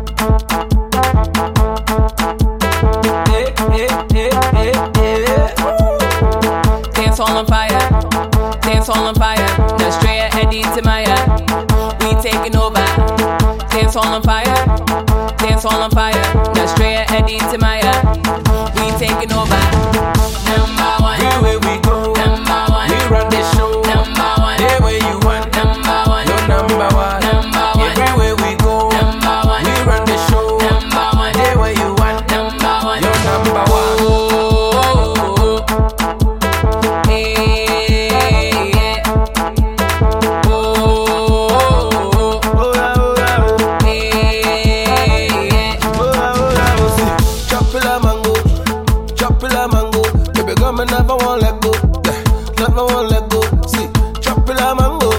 Dance all on fire, dance all on fire. Nostrea, Eddie, Timaya, we taking over. Dance all on fire, dance all on fire. Nostrea, Eddie, Timaya, we taking over. Number one, Everywhere we go, number one, we run the show. number one, Everywhere you want, number one, you're number one. number one, Everywhere we go, number one, we run the show. number one, Everywhere you want, number one, you're number one. Never won't let go, never won't let go. See, chop it la mango,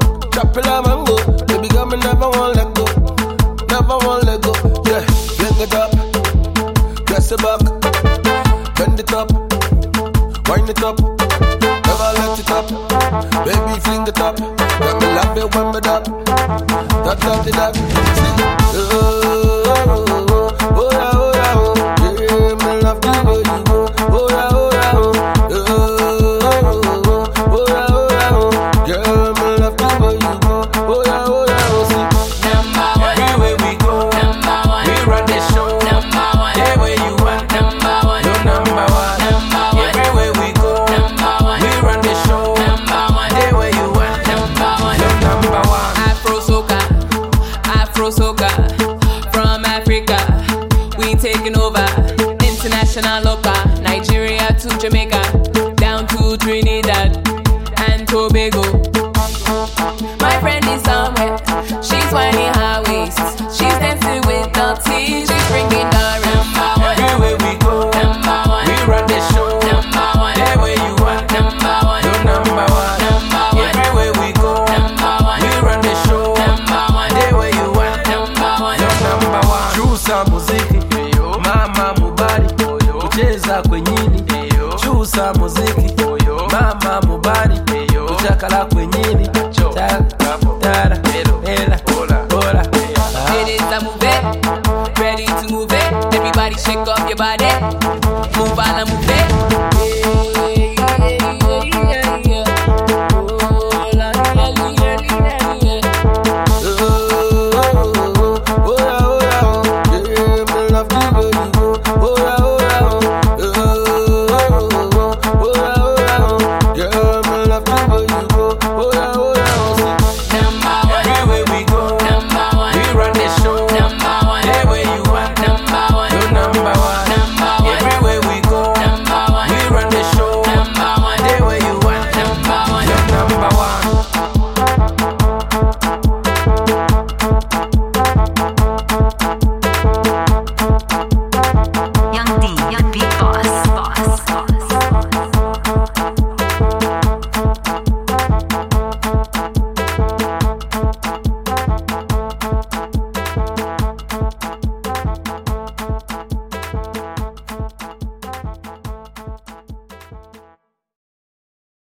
baby girl, me never won't let go, never won't let go. Yeah, fling it up, press it back, bend it up, wind it up, never let it up. Baby, fling it up, yeah, me love it when me dap, that. See, oh yeah, yeah, me love the way you go, oh yeah. From Africa, we taking over. International local, Nigeria to Jamaica, down to Trinidad and Tobago. My friend is somewhere, she's whining her waist, she's dancing with the teeth, she's bringing the number one. Everywhere we go, number one, we run the show. number one, Everywhere you want, number one, you're number one. number one, Everywhere we go, number one, we run the show. number one, Everywhere you want, number one, you're number one. Chusa muziki, mama mubali, kucheza kwenyini. Chusa muziki, mama mubali, kuchakala kwenyini. It is a move it, ready to move it. Everybody shake off your body.